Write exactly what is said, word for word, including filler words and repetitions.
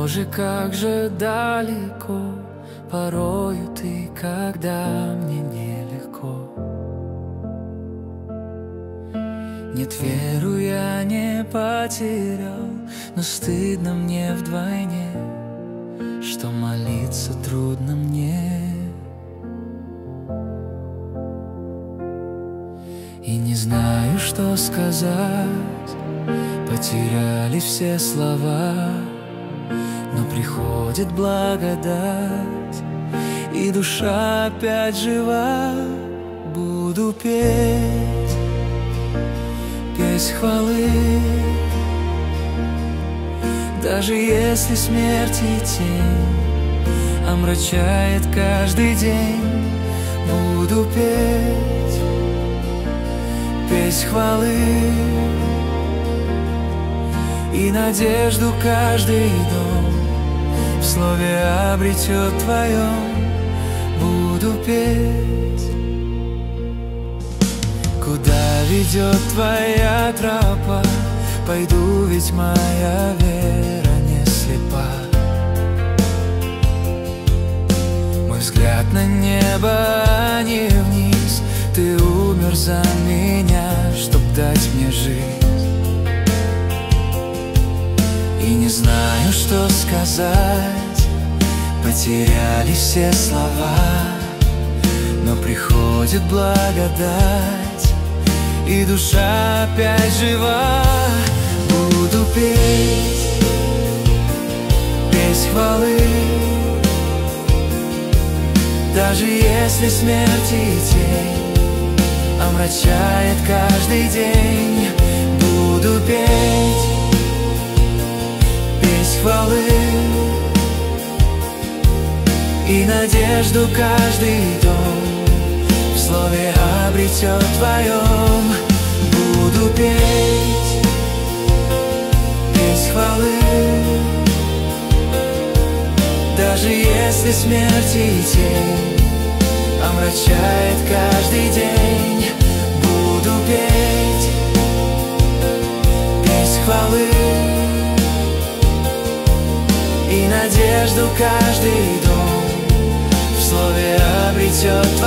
Боже, как же далеко порою Ты, когда мне нелегко. Нет, веру я не потерял, но стыдно мне вдвойне, что молиться трудно мне. И не знаю, что сказать, потерялись все слова, но приходит благодать, и душа опять жива. Буду петь, петь хвалы, даже если смерть и тень омрачает каждый день. Буду петь, петь хвалы, и надежду каждый дом в слове обретет Твоем. Буду петь, куда ведет Твоя тропа, пойду, ведь моя вера не слепа. Мой взгляд на небо, а не вниз. Ты умер за меня, чтоб дать мне жизнь. И не знаю, что сказать, потерялись все слова, но приходит благодать, и душа опять жива. Буду петь, петь хвалы, даже если смерть и тень омрачает каждый день. Буду петь, петь хвалы, и надежду каждый дом в слове обретет Твоем. Буду петь, петь хвалы, даже если смерть и тень омрачает каждый день. Буду петь, петь хвалы, и надежду каждый дом в слове обретет